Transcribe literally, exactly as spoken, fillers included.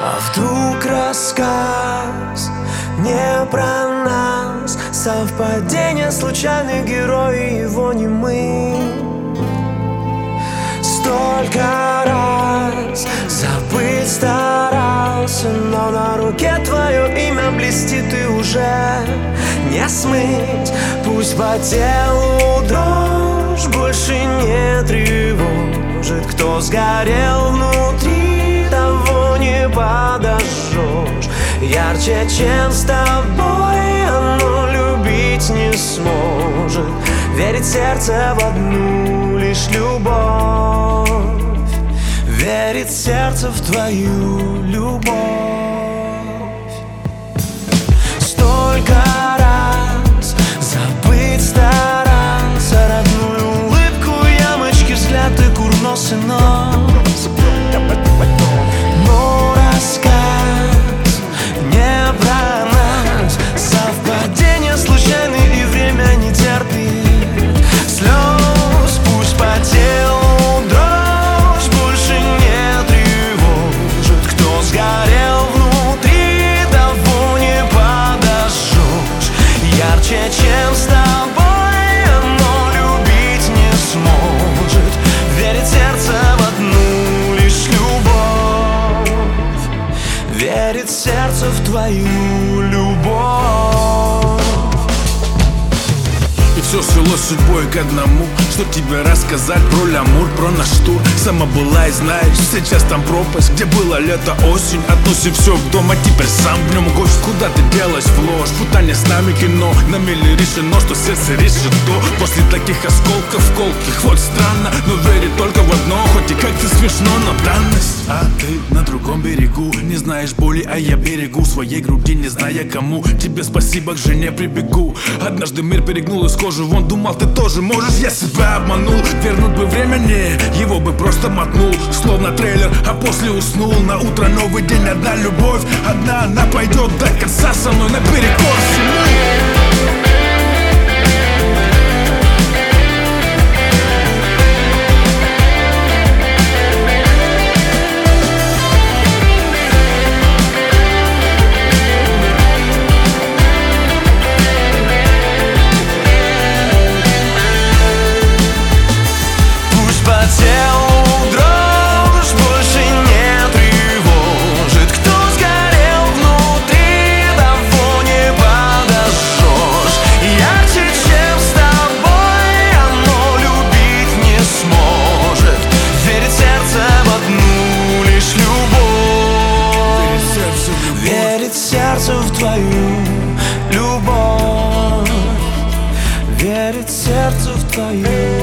А вдруг рассказ не про нас? Совпадение, случайный герой, его не мы. Столько раз забыть старался, но на руке твое имя блестит и уже не смыть. Пусть по телу дрожь больше не тревожит. Кто сгорел внутри, того не подожжешь. Ярче, чем с тобой, оно любить не сможет. Верит сердце в одну лишь любовь. Верит сердце в твою любовь. Столько раз забыть старался, родную улыбку, ямочки, взгляд и курносый нос. Но рассказ не про нас. Совпадение случайное, и время не терпит слез. Пусть по телу дрожь больше не тревожит. Кто сгорел внутри, того не подожжешь. Ярче, чем с тобой, оно любить не сможет. Верит сердце в одну лишь любовь. Верит сердце в твою любовь. И все свелось судьбой к одному, чтоб тебе рассказать про лямур, про наш тур. Сама была и знаешь, сейчас там пропасть. Где было лето, осень, относим все к дому. Теперь сам в нем гость. Куда ты делась в ложь? Путание с нами кино. На мели решено, что сердце решит то. После таких осколков колких, вот странно, но верит только в одно. Хоть и как-то смешно, но данность. А ты на другом берегу, не знаешь боли, а я берегу своей груди, не зная кому. Тебе спасибо, к жене прибегу. Однажды мир перегнул из кожи вон, думал, ты тоже можешь, я себя обманул. Вернуть бы время, не, его бы просто мотнул, словно трейлер, а после уснул. На утро новый день, одна любовь, одна она пойдет до конца со мной наперекор всему. Сердце в твою любовь. Верит сердце в твою